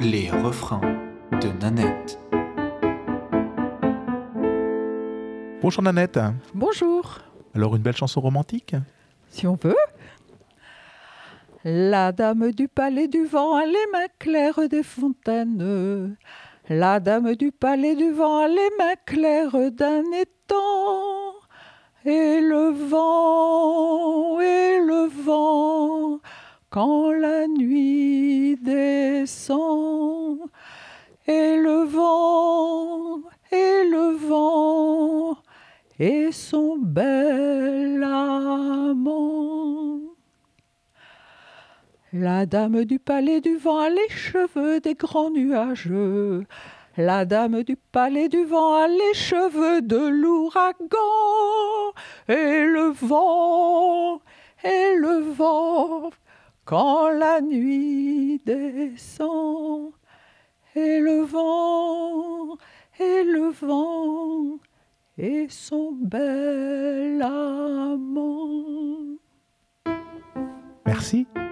Les refrains de Nanette. Bonjour Nanette. Bonjour. Alors une belle chanson romantique? Si on veut. La dame du palais du vent a les mains claires des fontaines. La dame du palais du vent a les mains claires d'un étang. Et le vent, quand la nuit descend. Et le vent, et son bel amant. La dame du palais du vent a les cheveux des grands nuages. La dame du palais du vent a les cheveux de l'ouragan. Et le vent, quand la nuit descend. Et le vent, et son bel amant. Merci.